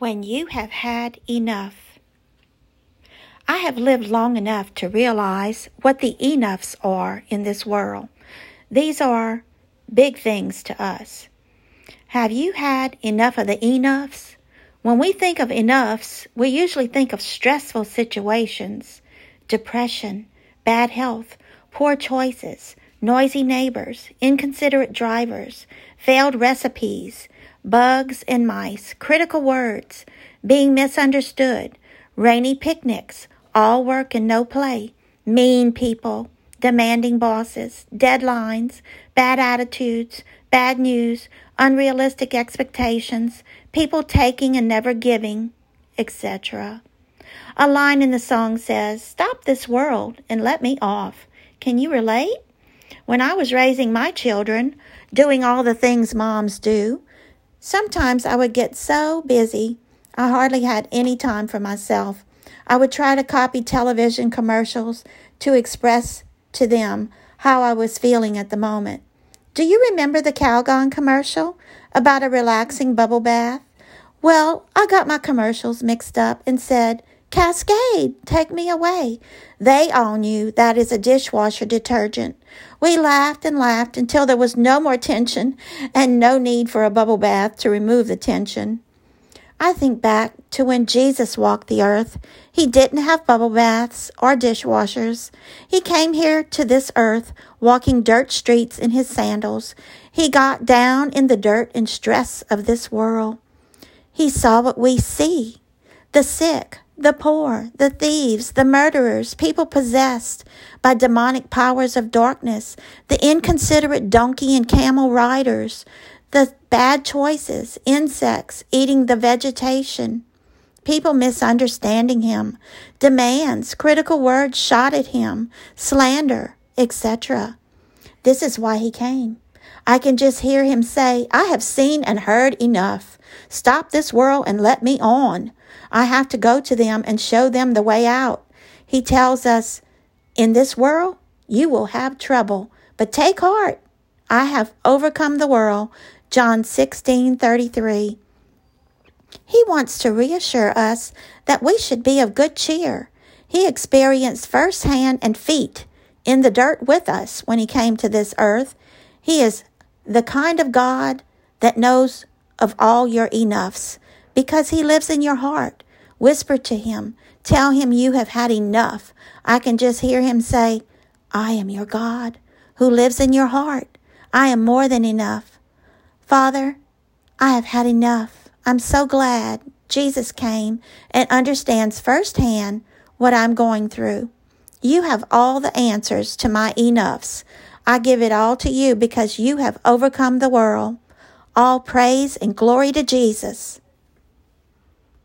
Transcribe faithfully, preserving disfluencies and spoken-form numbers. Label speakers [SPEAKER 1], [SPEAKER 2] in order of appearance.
[SPEAKER 1] When you have had enough. I have lived long enough to realize what the enoughs are in this world. These are big things to us. Have you had enough of the enoughs? When we think of enoughs, we usually think of stressful situations, depression, bad health, poor choices, noisy neighbors, inconsiderate drivers, failed recipes, bugs and mice, critical words, being misunderstood, rainy picnics, all work and no play, mean people, demanding bosses, deadlines, bad attitudes, bad news, unrealistic expectations, people taking and never giving, et cetera. A line in the song says, "Stop this world and let me off." Can you relate? When I was raising my children, doing all the things moms do, sometimes I would get so busy, I hardly had any time for myself. I would try to copy television commercials to express to them how I was feeling at the moment. Do you remember the Calgon commercial about a relaxing bubble bath? Well, I got my commercials mixed up and said, "Cascade, take me away." They all knew that is a dishwasher detergent. We laughed and laughed until there was no more tension and no need for a bubble bath to remove the tension. I think back to when Jesus walked the earth. He didn't have bubble baths or dishwashers. He came here to this earth walking dirt streets in his sandals. He got down in the dirt and stress of this world. He saw what we see, the sick, the poor, the thieves, the murderers, people possessed by demonic powers of darkness, the inconsiderate donkey and camel riders, the bad choices, insects eating the vegetation, people misunderstanding him, demands, critical words shot at him, slander, et cetera. This is why he came. I can just hear him say, "I have seen and heard enough. Stop this world and let me on." I have to go to them and show them the way out. He tells us, "In this world, you will have trouble, but take heart. I have overcome the world." John sixteen thirty-three. He wants to reassure us that we should be of good cheer. He experienced firsthand and feet in the dirt with us when he came to this earth. He is the kind of God that knows of all your enoughs because he lives in your heart. Whisper to him. Tell him you have had enough. I can just hear him say, "I am your God who lives in your heart. I am more than enough." Father, I have had enough. I'm so glad Jesus came and understands firsthand what I'm going through. You have all the answers to my enoughs. I give it all to you because you have overcome the world. All praise and glory to Jesus.